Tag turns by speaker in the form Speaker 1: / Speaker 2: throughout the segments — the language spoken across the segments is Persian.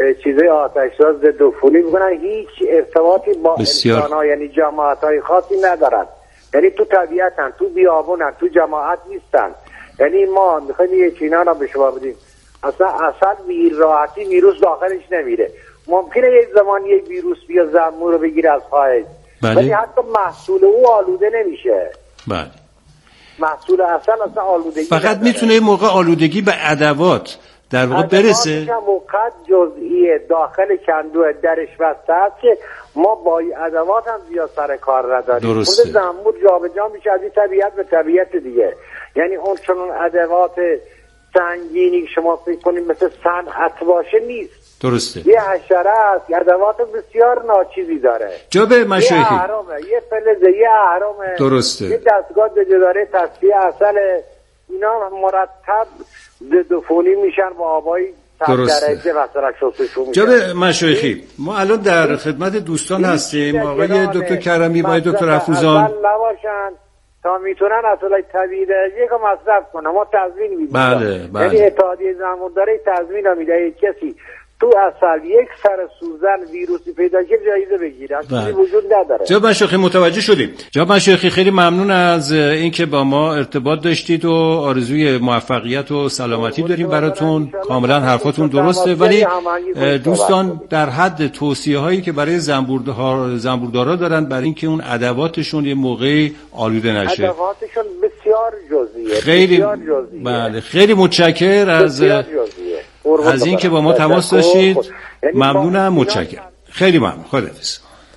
Speaker 1: چیزای آتش‌ساز ضد عفونی میکنن، هیچ ارتباطی با انسان‌ها یعنی جماعت‌های خاصی ندارن. یعنی تو طبیعتن، تو بیابونن، تو جماعت نیستن. یعنی ما میخوایم یه چینا رو به شما بدیم، اصلا راحتی ویروس داخلش نمیره. ممکنه یک زمان یک ویروس بیا زنبور رو بگیره از خارج، ولی حتی محصول او آلوده نمیشه.
Speaker 2: بله.
Speaker 1: محصول اصلا آلودگی
Speaker 2: فقط نداره. میتونه این موقع آلودگی به ادوات در واقع برسه.
Speaker 1: موقع جزئیه داخل کندو درش بسته است که ما با ادوات هم زیاد سر کار نداریم.
Speaker 2: درسته.
Speaker 1: خود زنبور جابجا میشه از این طبیعت به طبیعت دیگه. یعنی اون چون ادوات سنگینی شما فکر کنید مثل صنعت باشه نیست.
Speaker 2: درسته.
Speaker 1: یه حشره است، ادوات بسیار ناچیزی داره.
Speaker 2: جناب مشایخی،
Speaker 1: یه اهرامه، یه فلزه، یه اهرامه.
Speaker 2: درسته.
Speaker 1: یه دستگاه داره تصفیه اصل، اینا مرتب ضد عفونی میشن با آبای درجه مثلا شستشو میشن.
Speaker 2: جناب مشایخی، ما الان در خدمت دوستان هستیم، آقای دکتر کرمی و دکتر افروزان.
Speaker 1: نباشن تا میتونن اصلا طبیعی درجه که مصرف کنن، ما تضمین میدیم.
Speaker 2: بله.
Speaker 1: یعنی اتحادیه زنبورداری تضمین رو میده کسی تو اصل یک سر سوزن ویروسی پیدا کنه جایزه بگیره. اصلا وجود نداره.
Speaker 2: جناب مشایخی متوجه شدیم. جناب مشایخی خیلی ممنون از اینکه با ما ارتباط داشتید و آرزوی موفقیت و سلامتی داریم براتون. کاملا حرفاتون درسته، ولی دوستان در حد توصیه هایی که برای زنبوردارا دارن برای اینکه اون ادواتشون یه موقعی آلوده نشه.
Speaker 1: ادواتشون بسیار جزئیه.
Speaker 2: خیلی بله، خیلی متشکر از این که با ما تماس داشتید. ممنونم، متشکرم، خیلی ممنون. خداحافظ.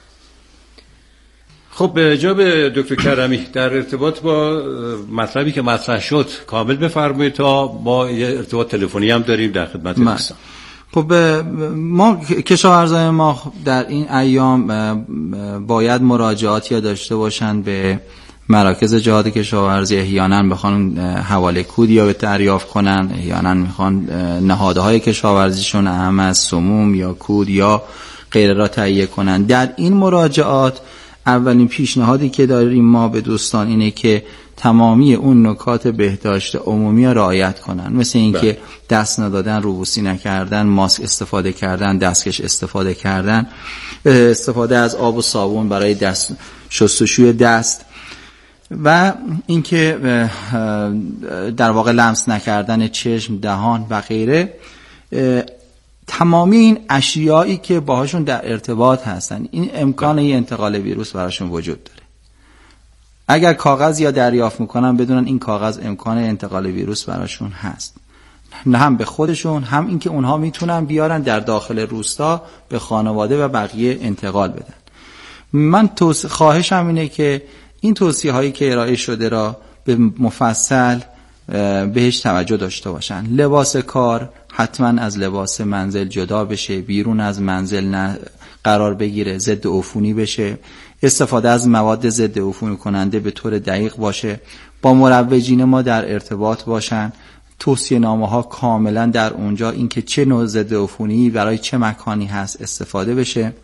Speaker 2: خب جناب دکتر کرمی، در ارتباط با مطلبی که مطرح شد کامل بفرمایید تا ما یه ارتباط تلفنی هم داریم در خدمت دوستان.
Speaker 3: خب ما کشاورزای ما در این ایام باید مراجعاتی داشته باشن به مراکز جهاد کشاورزی، احیانا بخوان حواله کود یا به دریافت کنن، احیانا میخوان نهادهای کشاورزیشون اهم از سموم یا کود یا غیره را تهیه کنن. در این مراجعات اولین پیشنهادی که داریم ما به دوستان اینه که تمامی اون نکات بهداشت عمومی را رعایت کنن، مثل اینکه دست ندادن، روبوسی نکردن، ماسک استفاده کردن، دستکش استفاده کردن، استفاده از آب و صابون برای دست شستشوی دست و اینکه در واقع لمس نکردن چشم، دهان و غیره. تمامی این اشیایی که باهاشون در ارتباط هستن، این امکان انتقال ویروس براشون وجود داره. اگر کاغذ یا دریافت میکنن بدونن این کاغذ امکان انتقال ویروس براشون هست، هم به خودشون، هم اینکه اونها میتونن بیارن در داخل روستا به خانواده و بقیه انتقال بدن. من خواهشم اینه که این توصیه هایی که ارائه شده را به مفصل بهش توجه داشته باشن. لباس کار حتما از لباس منزل جدا بشه، بیرون از منزل قرار بگیره، ضد عفونی بشه، استفاده از مواد ضد عفونی کننده به طور دقیق باشه، با مروجین ما در ارتباط باشن، توصیه نامه ها کاملا در اونجا اینکه چه نوع ضد عفونی برای چه مکانی هست استفاده بشه.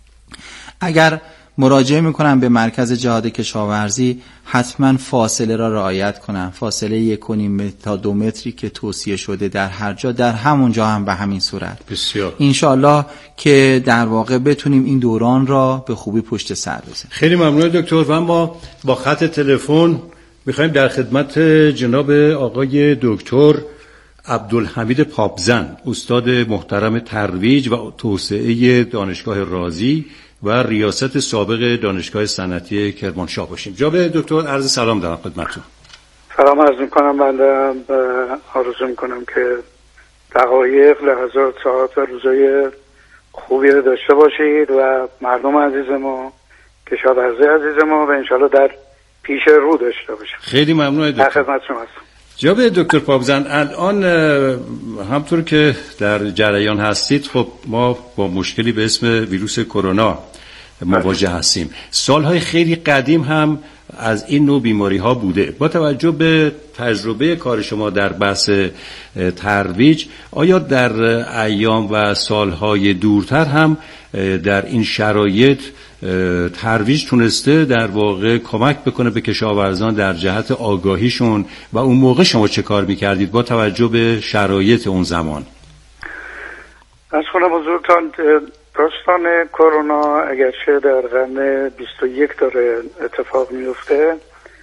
Speaker 3: اگر مراجعه میکنن به مرکز جهاد کشاورزی حتما فاصله را رعایت کنن، فاصله 1.5 متر تا 2 متری که توصیه شده در هر جا، در همون جا هم به همین صورت.
Speaker 2: بسیار
Speaker 3: انشاءالله که در واقع بتونیم این دوران را به خوبی پشت سر بزنیم.
Speaker 2: خیلی ممنون دکتر. و ما با خط تلفن میخوایم در خدمت جناب آقای دکتر عبدالحمید پاپزن، استاد محترم ترویج و توسعه دانشگاه رازی و ریاست سابق دانشگاه صنعتی کرمانشاه باشیم. جناب دکتر عرض سلام دارم خدمتتون.
Speaker 4: سلام عرض میکنم. بنده آرزو میکنم که دقایق، لحظات، ساعات و روزای خوبی رو داشته باشید و مردم عزیز ما، کشاورزی عزیز ما و انشالله در پیش رو داشته باشید.
Speaker 2: خیلی ممنون دکتر.
Speaker 4: در خدمت شما هستم.
Speaker 2: جناب دکتر پاپزن، الان همطور که در جریان هستید، خب ما با مشکلی به اسم ویروس کرونا مواجه هستیم. سالهای خیلی قدیم هم از این نوع بیماری ها بوده. با توجه به تجربه کار شما در بحث ترویج، آیا در ایام و سالهای دورتر هم در این شرایط ترویج تونسته در واقع کمک بکنه به کشاورزان در جهت آگاهیشون و اون موقع شما چه کار میکردید با توجه به شرایط اون زمان؟
Speaker 4: از خودم حضورتان داستان کرونا اگرچه در قرن 21 داره اتفاق میفته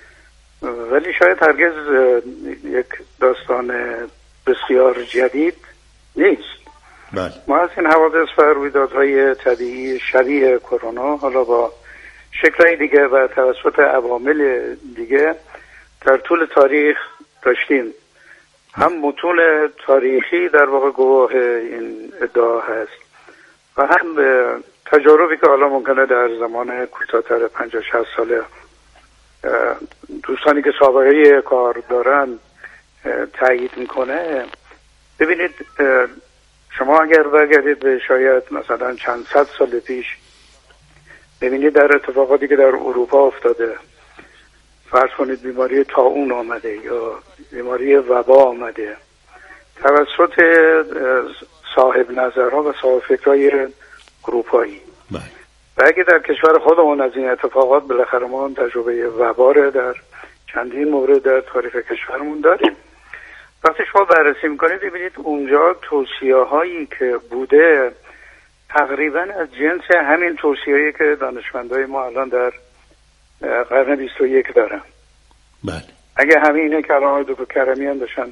Speaker 4: ولی شاید هرگز یک داستان بسیار جدید نیست.
Speaker 2: بله.
Speaker 4: ما از این حوادث و رویدادهای طبیعی شبیه کرونا حالا با شکل‌های دیگه و توسط عوامل دیگه در طول تاریخ داشتیم. هم متون تاریخی در واقع گواه این ادعا هست و هم تجاربی که حالا ممکنه در زمان کوتاه‌تر 50-60 ساله دوستانی که سابقه کار دارن تایید میکنه. ببینید شما اگر برگردید به شاید مثلا چند صد سال پیش ببینید در اتفاقاتی که در اروپا افتاده، فرض کنید بیماری طاعون آمده یا بیماری وبا آمده توسط صاحب نظرها و صاحب فکرهای اروپایی. و اگه در کشور خودمون از این اتفاقات بالاخره ما تجربه وبا در چندین مورد در تاریخ کشورمون داریم. وقتی شما بررسی میکنید ببینید اونجا توصیه‌هایی که بوده تقریبا از جنس همین توصیه‌ای که دانشمندای ما الان در قرن 21 دارن.
Speaker 2: بله.
Speaker 4: اگه همینه که الان دکتر کرمی هم داشتن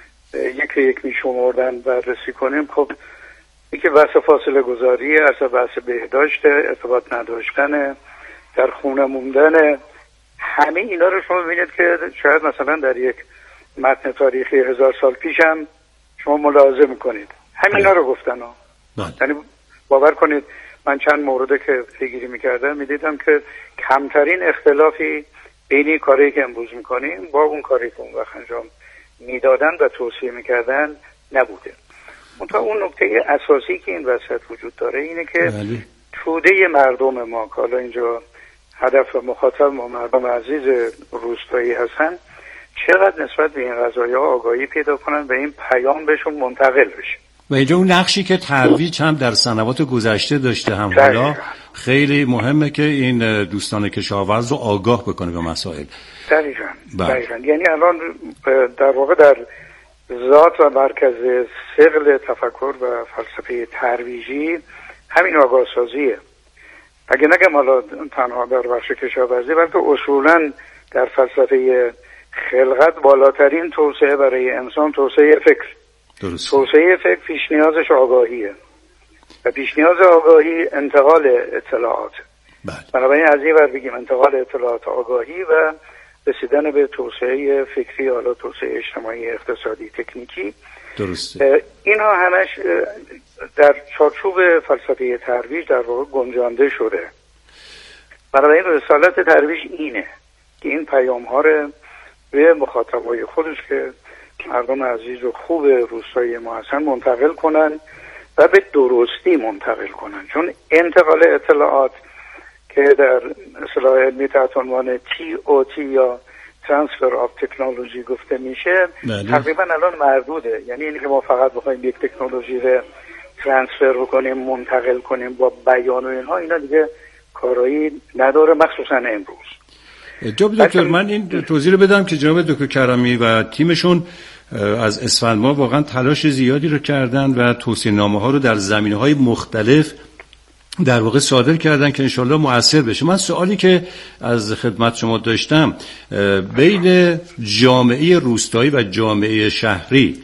Speaker 4: یک میشمردن بررسی کنیم، خب یکی بحث فاصله گذاری، اصلا بحث بهداشت، ارتباط نداشتن، در خونه موندن، همه اینا رو شما ببینید که شاید مثلا در یک متن تاریخی 1000 سال پیش هم شما ملاحظه میکنید همینا رو گفتن ها. یعنی باور کنید من چند مورد که پیگیری میکردم میدیدم که کمترین اختلافی بین کاری که امروز میکنیم با اون کاری که اون وقت انجام میدادن و توصیه میکردن نبوده. منتها اون نکته اساسی که این وسط وجود داره اینه که توده مردم ما که حالا اینجا هدف و مخاطب ما مردم عزیز روستایی هستن چقدر نسبت به این قضایا آگاهی پیدا کنن و این پیام بهشون منتقل بشه.
Speaker 2: و اینجا اون نقشی که ترویج هم در سنوات گذشته داشته هم حالا خیلی مهمه که این دوستان کشاورز رو آگاه بکنه به مسائل.
Speaker 4: دقیقاً. یعنی الان در واقع در ذات و مرکز ثقل تفکر و فلسفه ترویجی همین آگاه سازیه. اگه نگم حالا تنها در بخش کشاورزی بلکه اصولاً در فلسفه خلقت بالاترین توسعه برای انسان توسعه فکر.
Speaker 2: درست.
Speaker 4: توسعه فکر پیش نیازش آگاهیه و پیش نیاز آگاهی انتقال اطلاعات. بنابراین از این ور بگیم انتقال اطلاعات آگاهی و رسیدن به توسعه فکری، حالا توسعه اجتماعی، اقتصادی، تکنیکی.
Speaker 2: درسته.
Speaker 4: اینها همش در چارچوب فلسفه ترویج در واقع گنجانده شده. بنابراین رسالت ترویج اینه که این پیام ها رو به مخاطبای خودش که مردم عزیز و خوب روستایی ما هستن منتقل کنن و به درستی منتقل کنن، چون انتقال اطلاعات که در اصطلاح علمی تحت عنوان TOT یا ترانسفر آف تکنولوژی گفته میشه تقریبا الان مردوده. یعنی اینکه ما فقط بخوایم یک تکنولوژی رو ترانسفر بکنیم منتقل کنیم با بیان و اینها، اینا دیگه کارایی نداره، مخصوصا امروز.
Speaker 2: جناب دکتر من این توضیح رو بدم که جناب دکتر کرمی و تیمشون از اسفند ماه واقعا تلاش زیادی رو کردن و توصیه‌نامه ها رو در زمینه‌های مختلف در واقع صادر کردن که انشالله مؤثر بشه. من سوالی که از خدمت شما داشتم بین جامعه روستایی و جامعه شهری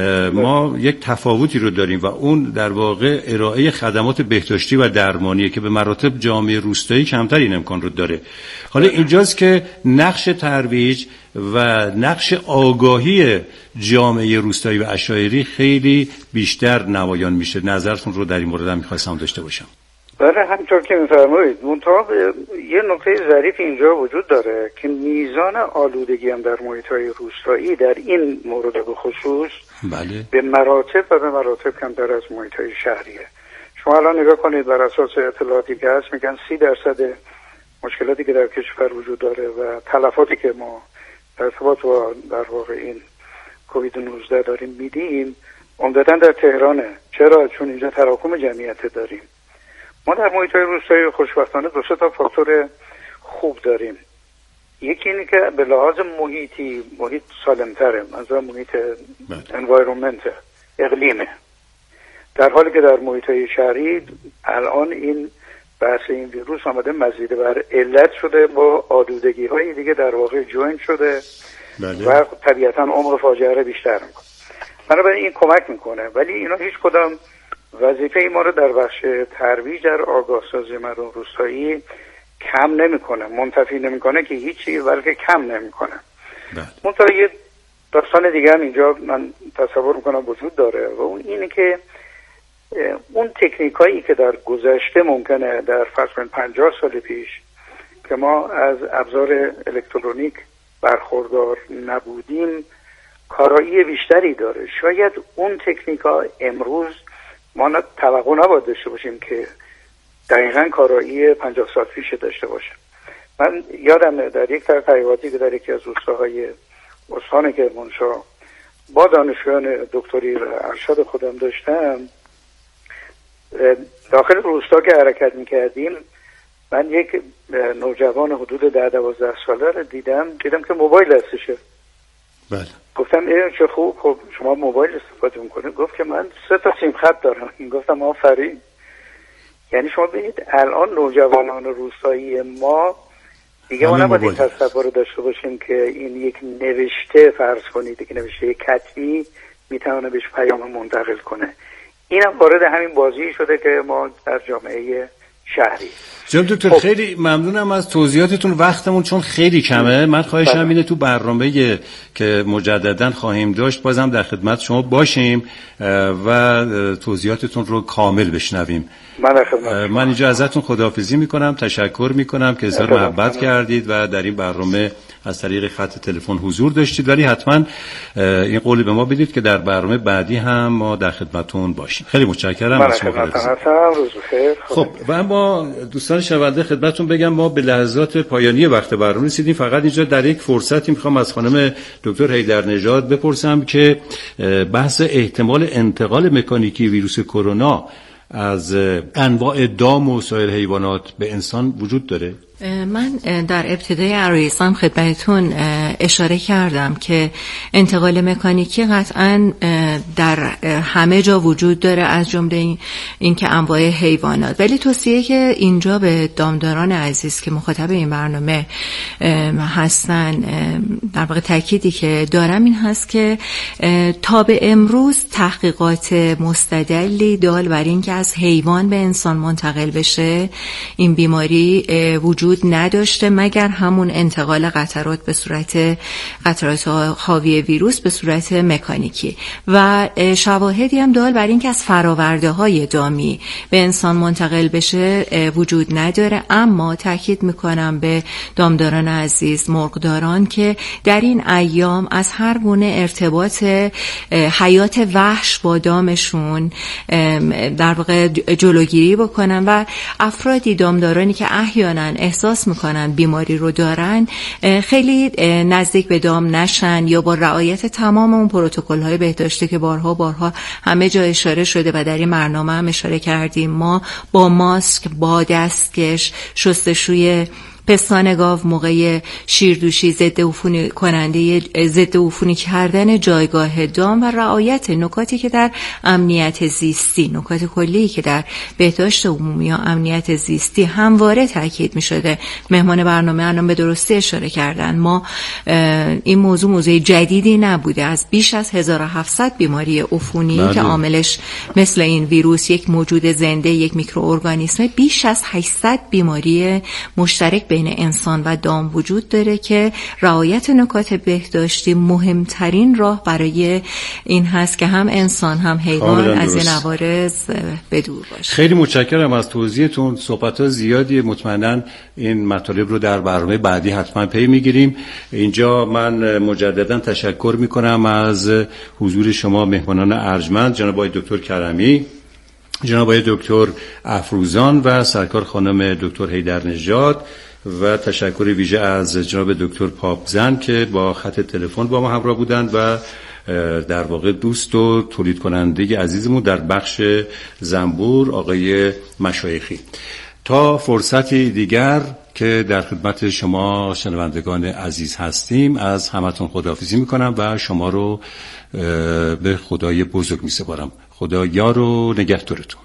Speaker 2: ما یک تفاوتی رو داریم و اون در واقع ارائه خدمات بهداشتی و درمانیه که به مراتب جامعه روستایی کمتر این امکان رو داره. حالا اینجاست که نقش ترویج و نقش آگاهی جامعه روستایی و عشایری خیلی بیشتر نمایان میشه. نظرتون رو در این مورد هم می‌خواستم داشته باشم.
Speaker 4: بله همینطور که می‌فرمایید. منتها یه نکته ظریف اینجا وجود داره که میزان آلودگی هم در محیط‌های روستایی در این مورد به خصوص به مراتب و به مراتب کمتر از محیط‌های شهریه. شما الان نگاه کنید بر اساس اطلاعاتی که هست میگن 30% مشکلاتی که در کشور وجود داره و تلفاتی که ما در ارتباط با در واقع این کووید 19 داریم میدیم عمدتاً در تهرانه. چرا؟ چون اینجا تراکم جمعیت داریم. ما در محیط‌های روستایی خوشبختانه دو سه تا فاکتور خوب داریم. یکی اینه که به لحاظ محیط سالم‌تره، منظورم محیط انوایرمنت، اقلیمه. در حالی که در محیط‌های شهری الان این بحث این ویروس آمده مزید بر علت شده، با آلودگی‌های دیگه در واقع جوین شده و طبیعتاً عمق فاجعه رو بیشتر میکنه. بنابراین این کمک میکنه، ولی اینا هیچ کدام وظیفه ما رو در بخش ترویج در آگاه سازی مردم روستایی کم نمیکنه، منتفی نمیکنه که هیچی، بلکه کم نمیکنه. منتها یه داستان دیگه هم اینجا من تصور میکنم وجود داره و اون اینه که اون تکنیکایی که در گذشته ممکنه در فرض کنید 50 سال پیش که ما از ابزار الکترونیک برخوردار نبودیم کارایی بیشتری داره. شاید اون تکنیکا امروز ما توقع نباید داشته باشیم که دقیقاً کارایی 50 سال پیش داشته باشه. من یادم در یک تحقیقاتی که در یکی از روستاهای استان کرمانشاه با دانشجویان دکتری و ارشد خودم داشتم، داخل روستا که حرکت میکردیم من یک نوجوان حدود 10-12 ساله رو دیدم که موبایل هستشه.
Speaker 2: بله.
Speaker 4: گفتم چه خوب، خب شما موبایل استفاده میکنید؟ گفت که من 3 سیم خط دارم. گفتم آفرین. یعنی شما ببینید الان نوجوانان روستایی ما دیگه ما نباید این تصور داشته باشیم که این یک نوشته فرض کنید که نوشته کتبی میتونه بهش پیام منتقل کنه. اینم وارد همین بازی شده که ما در جامعه شهری.
Speaker 2: جناب دکتر خیلی ممنونم از توضیحاتتون. وقتمون چون خیلی کمه، من خواهشم اینه تو برنامه‌ای که مجددا خواهیم داشت بازم در خدمت شما باشیم و توضیحاتتون رو کامل بشنویم. من اینجا ازتون خداحافظی میکنم، تشکر میکنم که اظهار محبت کردید و در این برنامه از طریق خط تلفن حضور داشتید، ولی حتما این قول به ما بدید که در برنامه بعدی هم ما در خدمتتون باشیم. خیلی متشکرم از شما. خب و اما دوستان شنونده خدمتتون بگم ما به لحظات پایانی وقت برنامه رسیدیم. فقط اینجا در یک فرصتی میخوام از خانم دکتر حیدرنژاد بپرسم که بحث احتمال انتقال مکانیکی ویروس کرونا از انواع دام و سایر حیوانات به انسان وجود داره؟
Speaker 5: من در ابتدای عرایزم خدمتتون اشاره کردم که انتقال مکانیکی قطعاً در همه جا وجود داره، از جمله این که انواع حیوانات، ولی توصیه که اینجا به دامداران عزیز که مخاطب این برنامه هستن در واقع تأکیدی که دارم این هست که تا به امروز تحقیقات مستدلی دال بر این که از حیوان به انسان منتقل بشه این بیماری وجود نداشته، مگر همون انتقال قطرات به صورت قطرات حاوی ویروس به صورت مکانیکی و شواهدی هم دال بر این که از فراورده های دامی به انسان منتقل بشه وجود نداره. اما تاکید میکنم به دامداران عزیز، مرغداران، که در این ایام از هر گونه ارتباط حیات وحش با دامشون در واقع جلوگیری بکنن و افرادی دامدارانی که احیانا احساس میکنن بیماری رو دارن خیلی نزدیک به دام نشن یا با رعایت تمام اون پروتکل‌های بهداشتی که بارها همه جا اشاره شده و در این برنامه هم اشاره کردیم، ما با ماسک، با دستکش، شستشوی پستان گاو موقع شیردوشی، ضد عفونی کردن جایگاه دام و رعایت نکاتی که در امنیت زیستی، نکات کلی که در بهداشت عمومی یا امنیت زیستی همواره تاکید می شده. مهمان برنامه الان به درستی اشاره کردن. ما این موضوع جدیدی نبوده. از بیش از 1700 بیماری عفونی که عاملش مثل این ویروس یک موجود زنده، یک میکروارگانیسم، بیش از 800 بیماری مشترک بین انسان و دام وجود داره که رعایت نکات بهداشتی مهمترین راه برای این هست که هم انسان هم حیوان از این عوارض بدور باشه.
Speaker 2: خیلی متشکرم از توضیحتون. صحبت‌ها زیادی، مطمئناً این مطالب رو در برنامه بعدی حتما پی میگیریم. اینجا من مجددا تشکر میکنم از حضور شما مهمانان ارجمند، جناب آقای دکتر کرمی، جناب آقای دکتر افروزان و سرکار خانم دکتر حیدرنژاد، و تشکر ویژه از جناب دکتر پاپزن که با خط تلفن با ما همراه بودند و در واقع دوست و تولید کننده عزیزمون در بخش زنبور آقای مشایخی. تا فرصتی دیگر که در خدمت شما شنوندگان عزیز هستیم، از همتون خداحافظی میکنم و شما رو به خدای بزرگ میسپارم. خدا یار و نگهدارتون.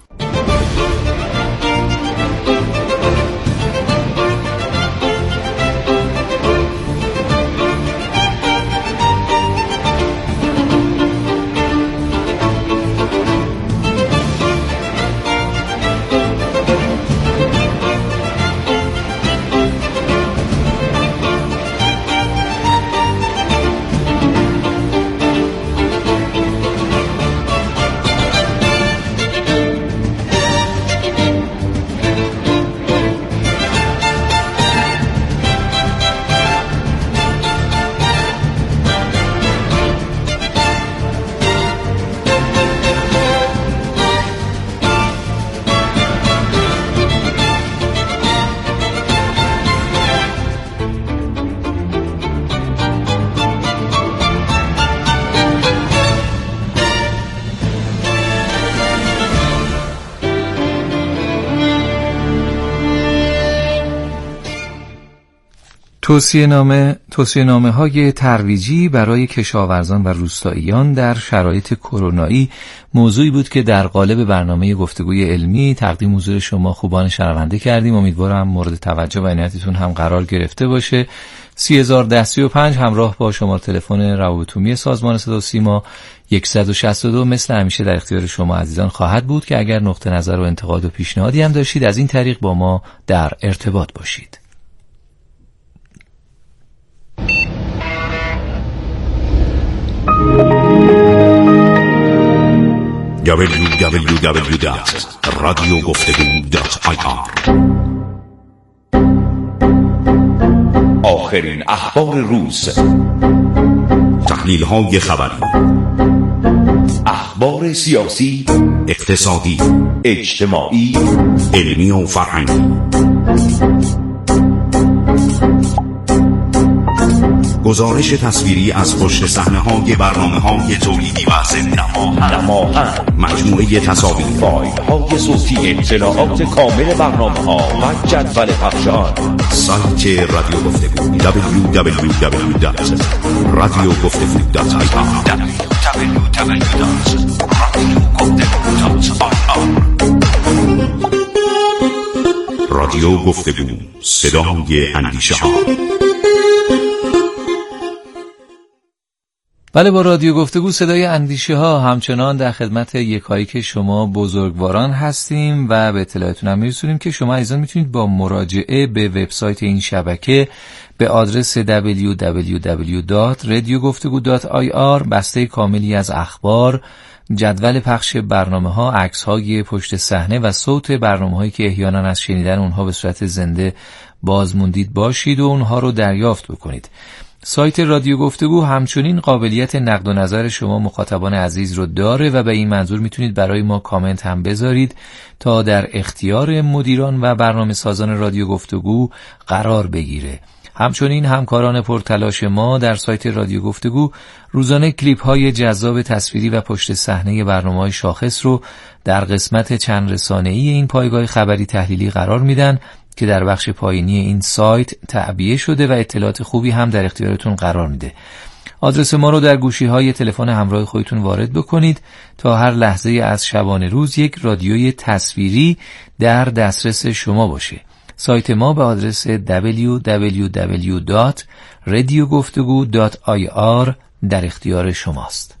Speaker 6: توصیه‌نامه های ترویجی برای کشاورزان و روستاییان در شرایط کرونایی موضوعی بود که در قالب برنامه گفتگوی علمی تقدیم حضور شما خوبان شنونده کردیم. امیدوارم مورد توجه و عنایتتون هم قرار گرفته باشه. 301035 همراه با شماره تلفن روابط عمومی سازمان صدا و سیما 162 مثل همیشه در اختیار شما عزیزان خواهد بود که اگر نقطه نظر و انتقاد و پیشنهادی هم داشتید از این طریق با ما در ارتباط باشید.
Speaker 7: www.radiogoftegu.ir آخرین اخبار روز، تحلیل‌های خبری، اخبار سیاسی، اقتصادی، اجتماعی، علمی و فرهنگی، گزارش تصویری از پشت صحنه‌های برنامه‌های تولیدی و ضمن نماهنگ، مجموعه تصاویر، فایل‌های صوتی، اطلاعات کامل برنامه‌ها و جدول پخش آن. سایت رادیو گفتگو www.radiogoftegu.ir رادیو گفتگو، صدای اندیشه‌ها.
Speaker 6: بله، با رادیو گفتگو صدای اندیشه ها همچنان در خدمت یکایک شما بزرگواران هستیم و به اطلاعتون هم میرسونیم که شما عزیزان میتونید با مراجعه به وبسایت این شبکه به آدرس www.radiogoftegu.ir بسته کاملی از اخبار، جدول پخش برنامه‌ها، عکس‌های پشت صحنه و صوت برنامه‌هایی که احیانا از شنیدن اونها به صورت زنده بازموندید باشید و اونها رو دریافت بکنید. سایت رادیو گفتگو همچنین قابلیت نقد و نظر شما مخاطبان عزیز رو داره و به این منظور میتونید برای ما کامنت هم بذارید تا در اختیار مدیران و برنامه سازان رادیو گفتگو قرار بگیره. همچنین همکاران پرتلاش ما در سایت رادیو گفتگو روزانه کلیپ های جذاب تصویری و پشت صحنه برنامه‌های شاخص رو در قسمت چند رسانه‌ای این پایگاه خبری تحلیلی قرار میدن که در بخش پایینی این سایت تعبیه شده و اطلاعات خوبی هم در اختیارتون قرار میده. آدرس ما رو در گوشی‌های تلفن همراه خودتون وارد بکنید تا هر لحظه از شبانه روز یک رادیوی تصویری در دسترس شما باشه. سایت ما به آدرس www.radiogoftegu.ir در اختیار شماست.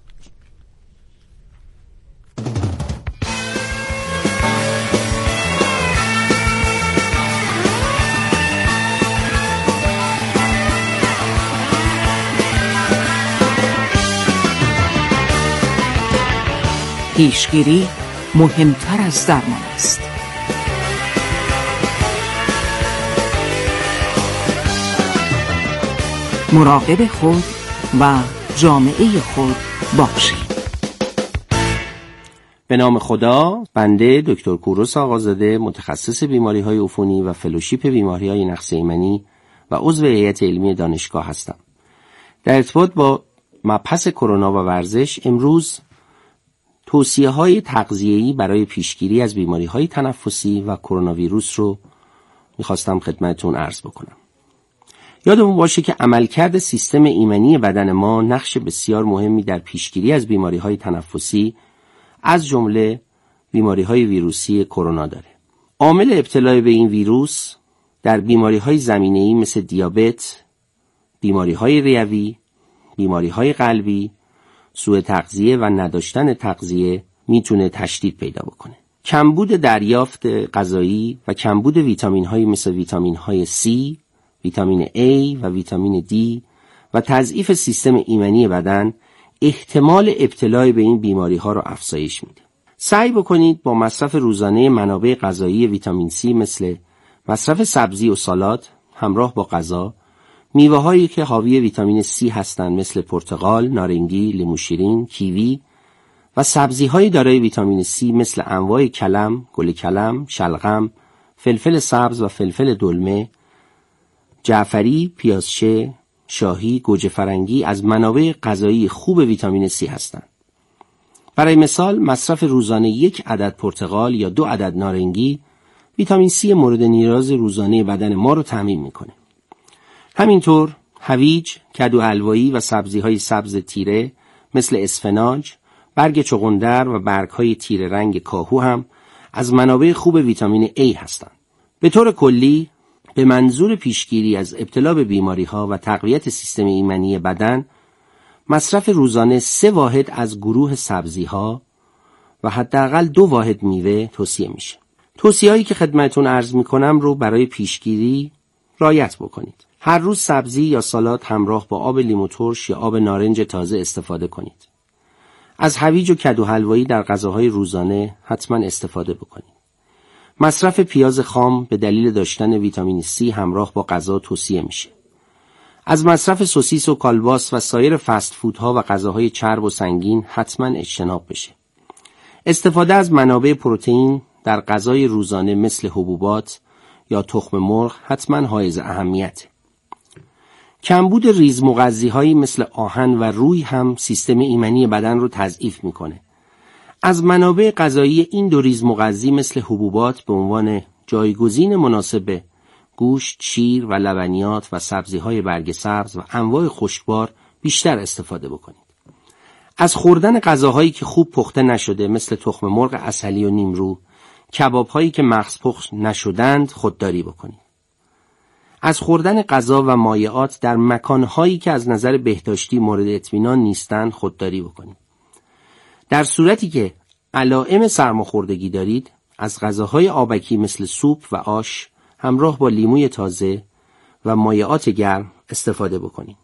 Speaker 8: پیشگیری مهمتر از درمان است. مراقب خود و جامعه خود باشید.
Speaker 9: به نام خدا، بنده دکتر کوروش آقازاده، متخصص بیماری‌های عفونی و فلوشیپ بیماری‌های نقص ایمنی و عضو هیئت علمی دانشگاه هستم. در ارتباط با مبحث کرونا و ورزش، امروز توصیه‌های تغذیه‌ای برای پیشگیری از بیماری‌های تنفسی و کرونا ویروس رو می‌خواستم خدمتتون عرض بکنم. یادمون باشه که عملکرد سیستم ایمنی بدن ما نقش بسیار مهمی در پیشگیری از بیماری‌های تنفسی از جمله بیماری‌های ویروسی کرونا داره. عامل ابتلا به این ویروس در بیماری‌های زمینه‌ای مثل دیابت، بیماری‌های ریوی، بیماری‌های قلبی، سوء تغذیه و نداشتن تغذیه میتونه تشدید پیدا بکنه. کمبود دریافت غذایی و کمبود ویتامین‌های مثل ویتامین‌های C، ویتامین A و ویتامین D و تضعیف سیستم ایمنی بدن احتمال ابتلا به این بیماری‌ها رو افزایش میده. سعی بکنید با مصرف روزانه منابع غذایی ویتامین C مثل مصرف سبزی و سالاد همراه با غذا، میوه‌هایی که حاوی ویتامین C هستند مثل پرتقال، نارنگی، لیمو شیرین، کیوی و سبزی‌های دارای ویتامین C مثل انواع کلم، گل کلم، شلغم، فلفل سبز و فلفل دلمه، جعفری، پیازچه، شاهی، گوجه فرنگی از منابع غذایی خوب ویتامین C هستند. برای مثال مصرف روزانه 1 عدد پرتقال یا 2 عدد نارنگی ویتامین C مورد نیاز روزانه بدن ما رو تامین میکنه. همینطور هویج، کدو حلوایی و سبزی‌های سبز تیره مثل اسفناج، برگ چغندر و برگ‌های تیره رنگ کاهو هم از منابع خوب ویتامین A هستند. به طور کلی به منظور پیشگیری از ابتلا به بیماری‌ها و تقویت سیستم ایمنی بدن مصرف روزانه 3 واحد از گروه سبزی‌ها و حداقل 2 واحد میوه توصیه میشه. توصیه‌هایی که خدمتتون عرض میکنم رو برای پیشگیری رعایت بکنید. هر روز سبزی یا سالاد همراه با آب لیمو ترش یا آب نارنج تازه استفاده کنید. از هویج و کدو حلوایی در غذاهای روزانه حتما استفاده بکنید. مصرف پیاز خام به دلیل داشتن ویتامین C همراه با غذا توصیه میشه. از مصرف سوسیس و کالباس و سایر فست فودها و غذاهای چرب و سنگین حتما اجتناب بشه. استفاده از منابع پروتئین در غذای روزانه مثل حبوبات یا تخم مرغ حتما حائز اهمیته. کمبود ریزمغذی‌هایی مثل آهن و روی هم سیستم ایمنی بدن رو تضعیف میکنه. از منابع غذایی این 2 ریزمغذی مثل حبوبات به عنوان جایگزین مناسب گوشت، شیر و لبنیات و سبزی‌های برگ سبز و انواع خشکبار بیشتر استفاده بکنید. از خوردن غذاهایی که خوب پخته نشده مثل تخم مرغ عسلی و نیمرو، کباب‌هایی که مغز پخت نشدند خودداری بکنید. از خوردن غذا و مایعات در مکان‌هایی که از نظر بهداشتی مورد اطمینان نیستند خودداری بکنید. در صورتی که علائم سرماخوردگی دارید، از غذاهای آبکی مثل سوپ و آش همراه با لیموی تازه و مایعات گرم استفاده بکنید.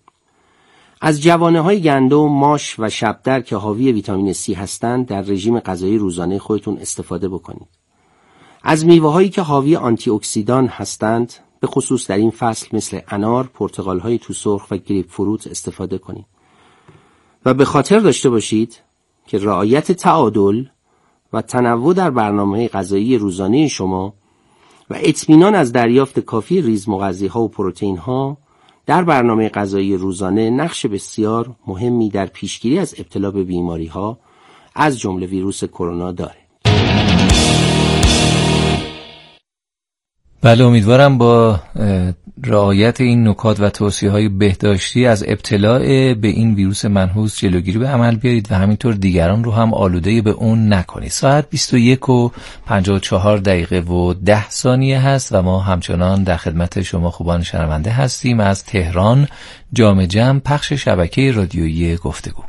Speaker 9: از جوانه‌های گندم، ماش و شبدر که حاوی ویتامین C هستند در رژیم غذایی روزانه خودتون استفاده بکنید. از میوه‌هایی که حاوی آنتی اکسیدان هستند به خصوص در این فصل مثل انار، پرتقال‌های توسرخ و گریپ فروت استفاده کنید. و به خاطر داشته باشید که رعایت تعادل و تنوع در برنامه غذایی روزانه شما و اطمینان از دریافت کافی ریزمغذی‌ها و پروتئین‌ها در برنامه غذایی روزانه نقش بسیار مهمی در پیشگیری از ابتلا به بیماری‌ها از جمله ویروس کرونا داره.
Speaker 6: بله، امیدوارم با رعایت این نکات و توصیه‌های بهداشتی از ابتلا به این ویروس منحوس جلوگیری به عمل بیارید و همینطور دیگران رو هم آلوده به اون نکنید. ساعت 21:54 هست و ما همچنان در خدمت شما خوبان شنونده هستیم از تهران، جام جم، پخش شبکه رادیویی گفتگو.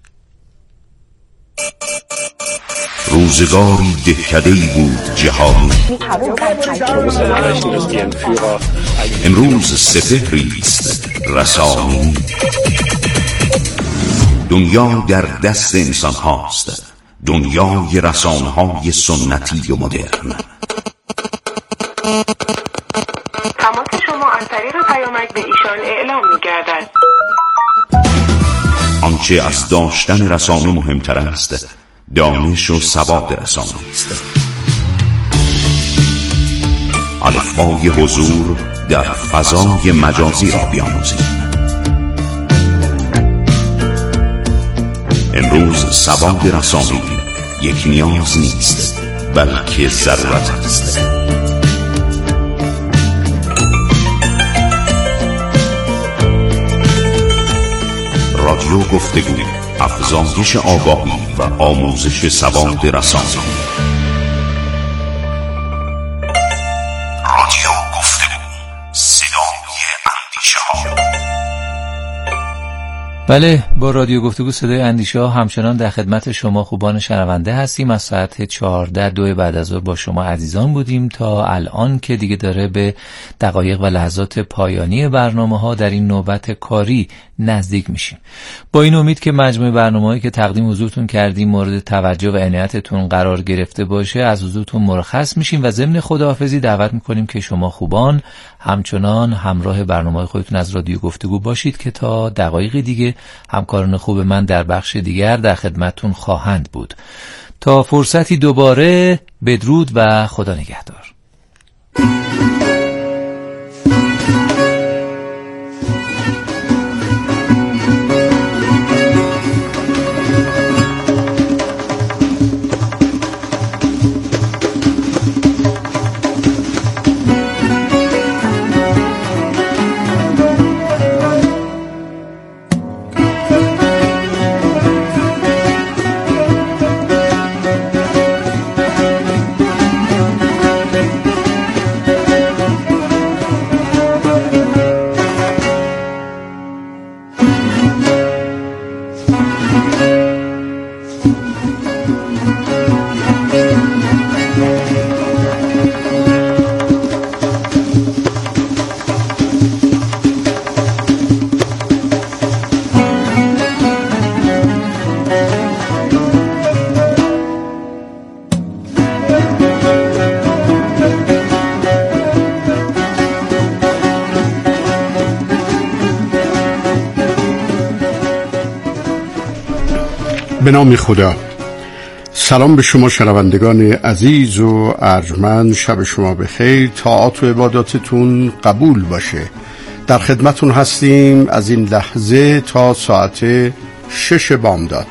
Speaker 7: روزگاری دهکده‌ای بود جهانی، امروز سپهریست رسانی. دنیا در دست انسان هاست، دنیای رسانه های سنتی و مدرن.
Speaker 10: تماس شما از طریق پیامک به ایشان اعلام می‌گردد.
Speaker 7: آنچه از داشتن رسانه مهمتر است دانش و سواد رسانه است. الفبای حضور در فضای مجازی را بیاموزید. امروز سواد رسانه یک نیاز نیست بلکه ضرورت است. رادیو گفتگو افزایش آگاهی و آموزش سواد رسانه‌ای. رادیو گفتگو، صدای اندیشه‌ها.
Speaker 6: بله، با رادیو گفتگو صدای اندیشه‌ها همچنان در خدمت شما خوبان شنونده هستیم. از ساعت 14 بعد از ظهر با شما عزیزان بودیم تا الان که دیگه داره به دقایق و لحظات پایانی برنامه‌ها در این نوبت کاری نزدیک میشیم. با این امید که مجموعه برنامه‌هایی که تقدیم حضورتون کردیم مورد توجه و عنایتتون قرار گرفته باشه از حضورتون مرخص میشیم و ضمن خداحافظی دعوت میکنیم که شما خوبان همچنان همراه برنامه‌های خودتون از رادیو گفتگو باشید که تا دقایق دیگه همکاران خوب من در بخش دیگر در خدمتتون خواهند بود. تا فرصتی دوباره، بدرود و خدا نگهدار.
Speaker 11: به نام خدا. سلام به شما شنوندگان عزیز و ارجمند، شب شما بخیر، طاعات و عباداتتون قبول باشه. در خدمتون هستیم از این لحظه تا ساعت 6 بامداد.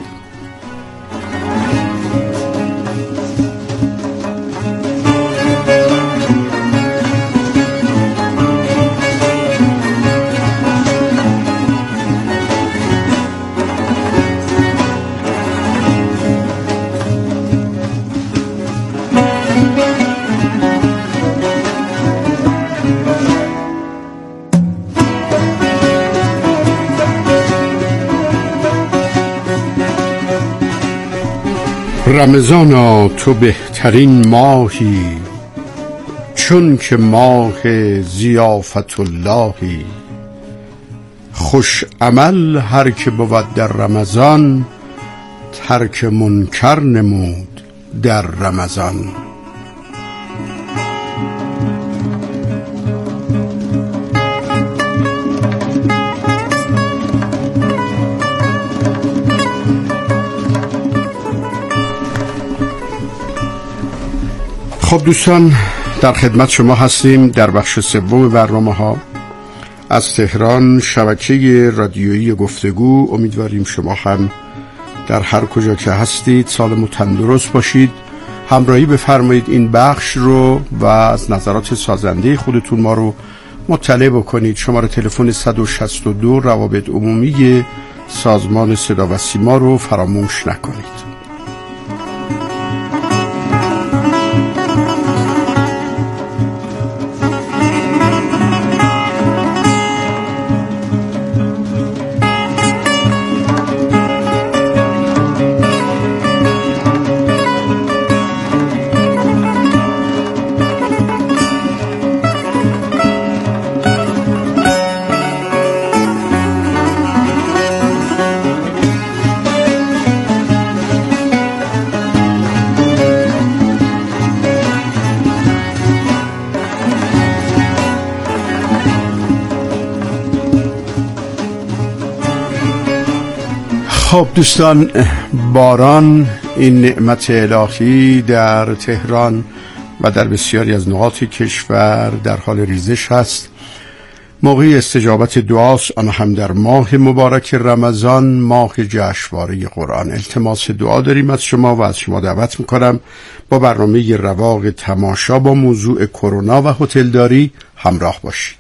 Speaker 11: رمضانا تو بهترین ماهی، چون که ماه ضیافت اللهی. خوش عمل هر که بود در رمضان، ترک منکر نمود در رمضان. خب دوستان، در خدمت شما هستیم در بخش سوم برنامه‌ها از تهران، شبکه رادیویی گفتگو. امیدواریم شما هم در هر کجا که هستید سالم و تندرست باشید. همراهی بفرمایید این بخش رو و از نظرات سازنده خودتون ما رو مطلع بکنید. شماره تلفن 162 روابط عمومی سازمان صدا و سیما رو فراموش نکنید. خب دوستان، باران، این نعمت الهی در تهران و در بسیاری از نقاط کشور در حال ریزش هست. موقع استجابت دعاست، آن هم در ماه مبارک رمضان، ماه جشنواره قرآن. التماس دعا داریم از شما و از شما دعوت میکنم با برنامه رواق تماشا با موضوع کرونا و هتلداری همراه باشید.